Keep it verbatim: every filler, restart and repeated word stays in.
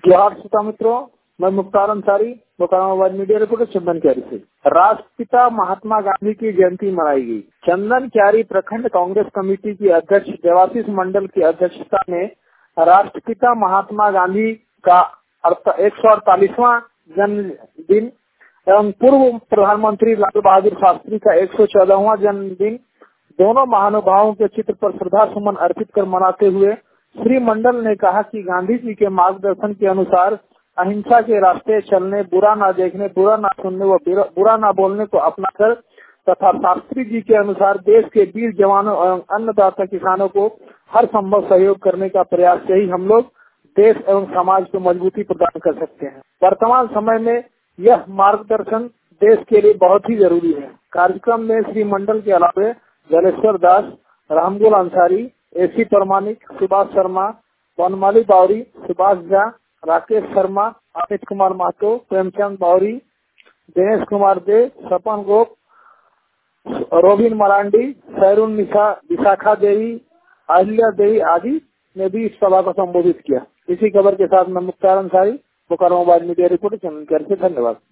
जोहार श्रोता मित्रों, मैं Mukhtar Ansari Bokaro mobile media reporter Chandan Kyari से। राष्ट्रपिता महात्मा गांधी की जयंती मनाई गई। चंदन क्यारी प्रखंड कांग्रेस कमेटी की अध्यक्ष देवाशीष मंडल की अध्यक्षता में राष्ट्रपिता महात्मा गांधी का एक सौ अड़तालीसवां जन्मदिन एवं पूर्व प्रधानमंत्री लाल बहादुर शास्त्री का एक सौ चौदहवां जन्मदिन दोनों महानुभावों के चित्र पर श्रद्धा सुमन अर्पित कर मनाते हुए श्री मंडल ने कहा कि गांधी जी के मार्गदर्शन के अनुसार अहिंसा के रास्ते चलने, बुरा ना देखने, बुरा ना सुनने व बुरा ना बोलने को अपनाकर तथा शास्त्री जी के अनुसार देश के वीर जवानों एवं अन्नदाता किसानों को हर संभव सहयोग करने का प्रयास से ही हम लोग देश एवं समाज को मजबूती प्रदान कर सकते हैं। वर्तमान समय में यह मार्गदर्शन देश के लिए बहुत ही जरूरी है। कार्यक्रम में श्री मंडल के अलावा जलेश्वर दास, रामगोल अंसारी, एसी परमानिक, सुभाष शर्मा, वनमाली बावरी, सुभाष झा, राकेश शर्मा, अमित कुमार महतो, प्रेमचंद बावरी, दिनेश कुमार दे, सपन गोप, रोबिन मरांडी, सैरुन निशा, विशाखा देवी, आहिल्या देवी आदि ने भी इस सभा को संबोधित किया। इसी खबर के साथ मैं Mukhtar Ansari Bokaro mobile media reporter Chandan Kyari से। धन्यवाद।